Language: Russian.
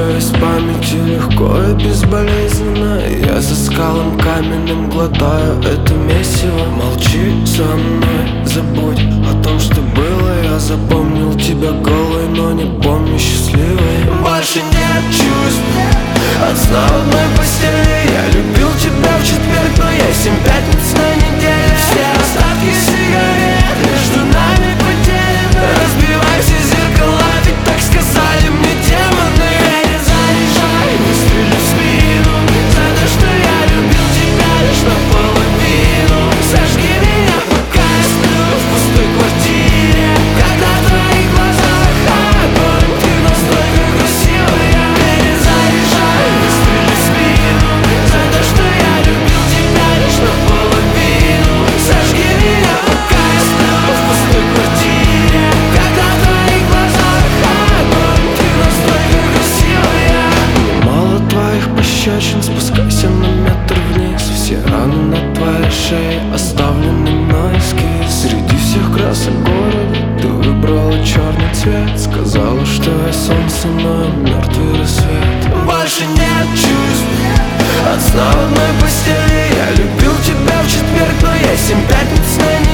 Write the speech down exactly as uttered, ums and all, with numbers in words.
все из памяти легко и безболезненно. Я за скалом каменным глотаю это месиво. Молчи со мной, забудь о том, что было. Я запомнил тебя голой, но не помню счастливой. Больше нет чувств от сна в одной постели. Я любил тебя в четверг, но я семь пятниц на неделе. Все остатки сигарет между нами потеряны. Разбивай все зеркала, ведь так сказали мне демоны. Перезаряжай, выстрели в спину за то, что я любил тебя лишь наполовину. Сожги меня, пока я сплю в пустой квартире. Когда в твоих глазах огонь, ты настолько красивая. Перезаряжай, выстрели в спину за то, что я любил тебя лишь наполовину. Сожги меня, пока я сплю в пустой квартире. Когда в твоих глазах огонь, ты настолько красивая. Мало твоих пощечин, спускайся на метр вниз. Все раны на твоей шее оставлены мной эскиз. Среди всех красок города ты выбрала черный цвет. Сказала, что я солнце, но я мертвый рассвет. Больше нет чувств от сна в одной постели. Я любил тебя в четверг, но я семь пятниц на неделе.